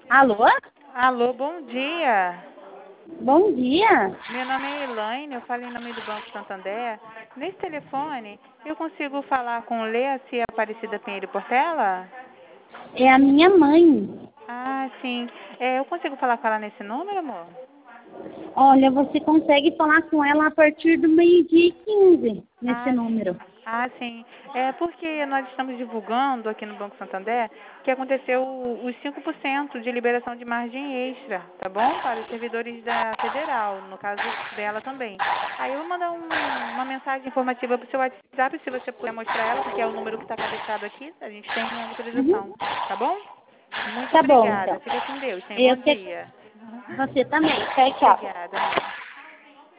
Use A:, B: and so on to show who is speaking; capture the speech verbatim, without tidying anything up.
A: Alô?
B: Alô, bom dia.
A: Bom dia.
B: Meu nome é Elaine, eu falo em nome do Banco Santander. Nesse telefone, eu consigo falar com Leacia Aparecida Pinheiro Portela?
A: É a minha mãe.
B: Ah, sim. É, eu consigo falar com ela nesse número, amor?
A: Olha, você consegue falar com ela a partir do meio-dia e quinze, nesse
B: Ah,
A: número.
B: ah, sim. É porque nós estamos divulgando aqui no Banco Santander que aconteceu os cinco por cento de liberação de margem extra, tá bom? Para os servidores da Federal, no caso dela também. Aí eu vou mandar um- uma mensagem informativa para o seu WhatsApp, se você puder mostrar ela, porque é o número que está cadastrado aqui, a gente tem a autorização,
A: Uhum.
B: tá bom? Muito
A: Tá bom,
B: obrigada.
A: então.
B: Fica com Deus. Tenha um bom
A: Eu que...
B: dia.
A: Você também. Tchau, tchau.
B: Obrigada, amor.